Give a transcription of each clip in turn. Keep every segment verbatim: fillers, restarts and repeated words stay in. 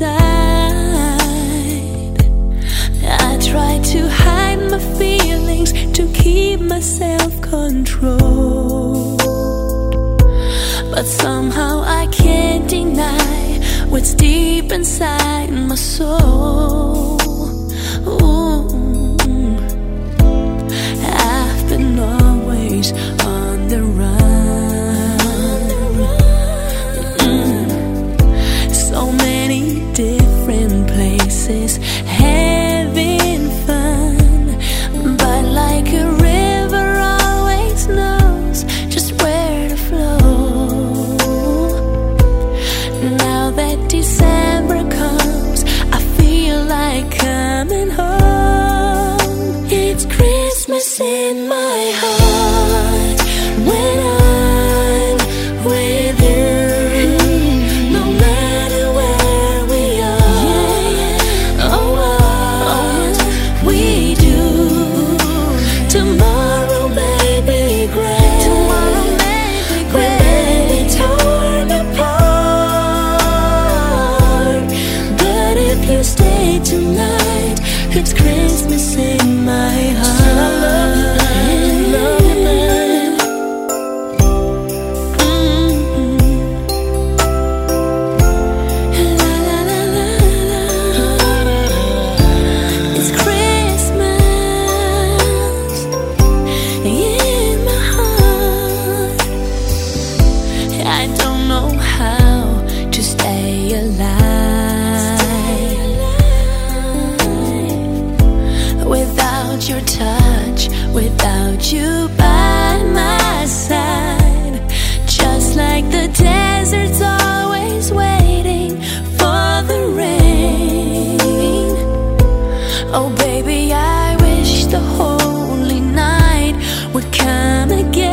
inside. I try to hide my feelings to keep my self-control, but somehow I can't deny what's deep inside my soul. Ooh. I've been always on the run, mm. So many different places, having fun, but like a river always knows just where to flow. Now that December comes, I feel like coming home. It's Christmas in my heart when I'm with you. No matter where we are, oh, what we do, tomorrow may be great. Tomorrow may be great. We may be torn apart, but if you stay tonight, it's Christmas in my heart. I don't know how to stay alive without your touch, without you by my side. Just like the desert's always waiting for the rain. Oh baby, I wish the holy night would come again.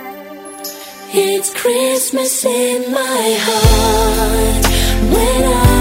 It's Christmas in my heart when I